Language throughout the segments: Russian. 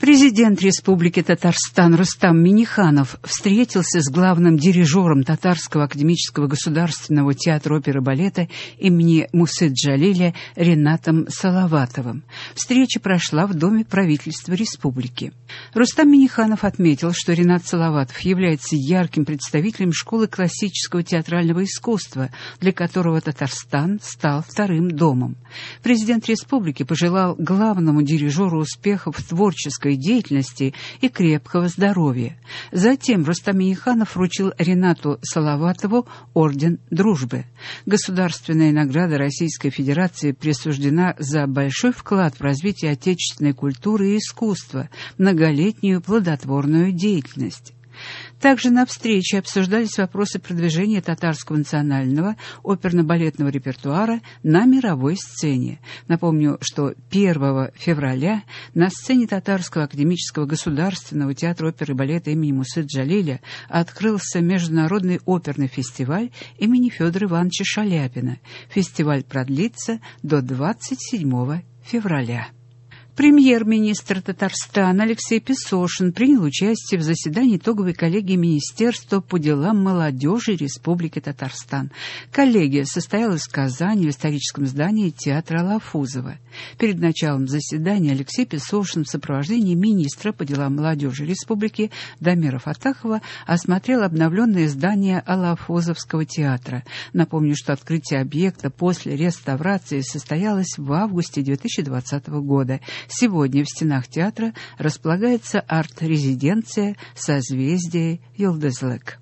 Президент Республики Татарстан Рустам Минниханов встретился с главным дирижером Татарского академического государственного театра оперы и балета имени Мусы Джалиля Ринатом Салаватовым. Встреча прошла в Доме правительства республики. Рустам Минниханов отметил, что Ринат Салаватов является ярким представителем школы классического театрального искусства, для которого Татарстан стал вторым домом. Президент республики пожелал главному дирижеру успехов в творческой деятельности и крепкого здоровья. Затем Рустам Минниханов вручил Ринату Салаватову орден Дружбы. Государственная награда Российской Федерации присуждена за большой вклад в развитие отечественной культуры и искусства, многолетнюю плодотворную деятельность. Также на встрече обсуждались вопросы продвижения татарского национального оперно-балетного репертуара на мировой сцене. Напомню, что 1 февраля на сцене Татарского академического государственного театра оперы и балета имени Мусы Джалиля открылся международный оперный фестиваль имени Федора Ивановича Шаляпина. Фестиваль продлится до 27 февраля. Премьер-министр Татарстана Алексей Песошин принял участие в заседании итоговой коллегии Министерства по делам молодежи Республики Татарстан. Коллегия состояла в Казани в историческом здании театра Алафузова. Перед началом заседания Алексей Песошин в сопровождении министра по делам молодежи Республики Дамира Фатахова осмотрел обновленное здание Алафузовского театра. Напомню, что открытие объекта после реставрации состоялось в августе 2020 года. Сегодня в стенах театра располагается арт-резиденция «Созвездие Йылдызлык».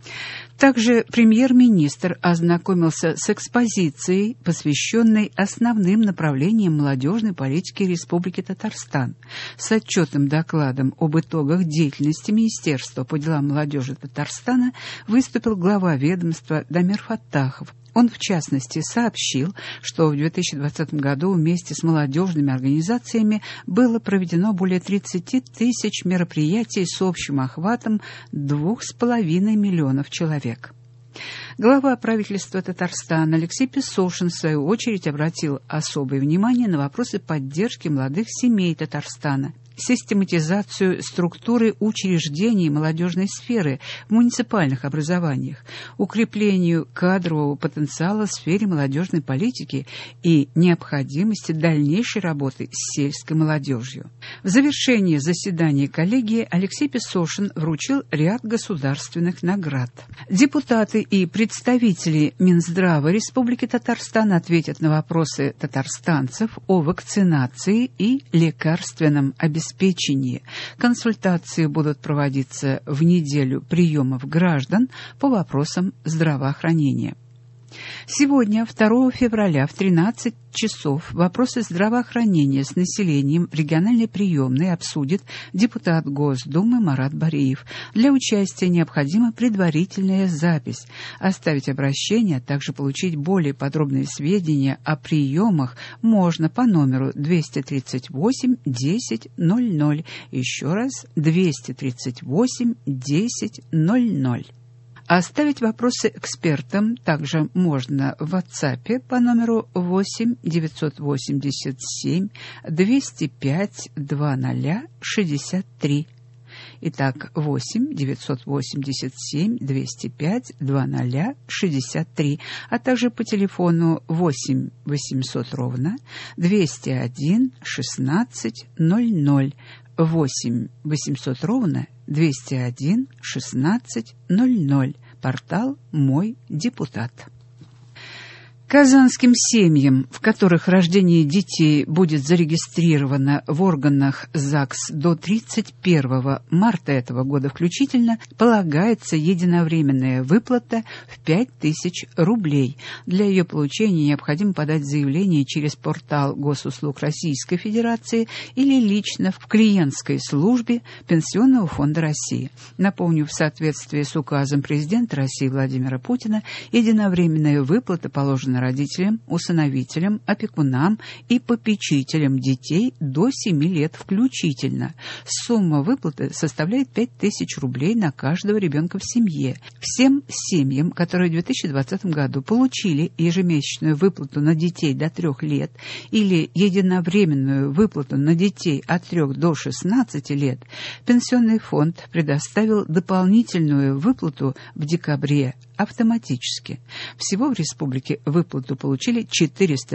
Также премьер-министр ознакомился с экспозицией, посвященной основным направлениям молодежной политики Республики Татарстан. С отчетным докладом об итогах деятельности Министерства по делам молодежи Татарстана выступил глава ведомства Дамир Фаттахов. Он, в частности, сообщил, что в 2020 году вместе с молодежными организациями было проведено более 30 тысяч мероприятий с общим охватом 2,5 миллионов человек. Глава правительства Татарстана Алексей Песошин, в свою очередь, обратил особое внимание на вопросы поддержки молодых семей Татарстана, систематизацию структуры учреждений молодежной сферы в муниципальных образованиях, укреплению кадрового потенциала в сфере молодежной политики и необходимости дальнейшей работы с сельской молодежью. В завершении заседания коллегии Алексей Песошин вручил ряд государственных наград. Депутаты и представители Минздрава Республики Татарстан ответят на вопросы татарстанцев о вакцинации и лекарственном обеспечении. Консультации будут проводиться в неделю приемов граждан по вопросам здравоохранения. Сегодня, 2 февраля, в 13 часов вопросы здравоохранения с населением в региональной приемной обсудит депутат Госдумы Марат Бариев. Для участия необходима предварительная запись. Оставить обращение, а также получить более подробные сведения о приемах можно по номеру 238 10 00. Еще раз, 238 10 00. Оставить вопросы экспертам также можно в WhatsApp по номеру 8 987 205 2063. Итак, 8 987 205 2063, а также по телефону 8 800 ровно 201 16 00. 8 800 ровно 201 16 00. Портал «Мой депутат». Казанским семьям, в которых рождение детей будет зарегистрировано в органах ЗАГС до 31 марта этого года включительно, полагается единовременная выплата в 5000 рублей. Для ее получения необходимо подать заявление через портал Госуслуг Российской Федерации или лично в клиентской службе Пенсионного фонда России. Напомню, в соответствии с указом президента России Владимира Путина, единовременная выплата положена родителям, усыновителям, опекунам и попечителям детей до 7 лет включительно. Сумма выплаты составляет 5000 рублей на каждого ребенка в семье. Всем семьям, которые в 2020 году получили ежемесячную выплату на детей до 3 лет или единовременную выплату на детей от 3 до 16 лет, Пенсионный фонд предоставил дополнительную выплату в декабре автоматически. Всего в республике выплату получили 400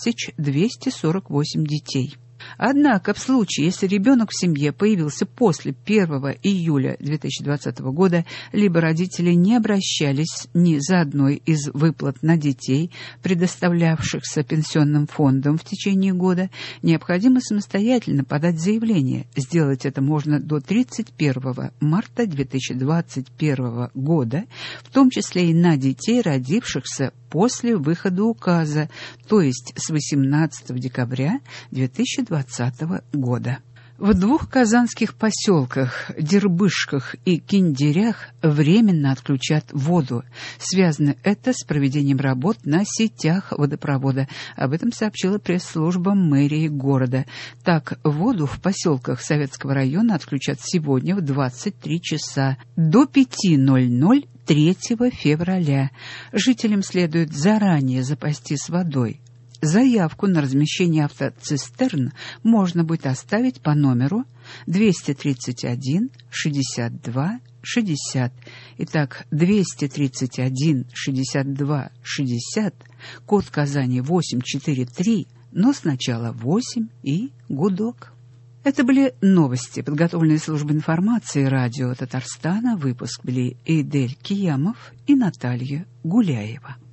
248 детей. Однако в случае, если ребенок в семье появился после 1 июля 2020 года, либо родители не обращались ни за одной из выплат на детей, предоставлявшихся Пенсионным фондом в течение года, необходимо самостоятельно подать заявление. Сделать это можно до 31 марта 2021 года, в том числе и на детей, родившихся после выхода указа, то есть с 18 декабря 2020 года. В 2 казанских поселках Дербышках и Киндерях временно отключат воду. Связано это с проведением работ на сетях водопровода. Об этом сообщила пресс-служба мэрии города. Так, воду в поселках Советского района отключат сегодня в 23 часа до 5:00 3 февраля. Жителям следует заранее запастись водой. Заявку на размещение автоцистерн можно будет оставить по номеру 231 62 60. Итак, 231 62 60, код Казани 843, но сначала 8 и гудок. Это были новости, подготовленные службой информации радио Татарстана. Выпуск вели Эйдель Киямов и Наталья Гуляева.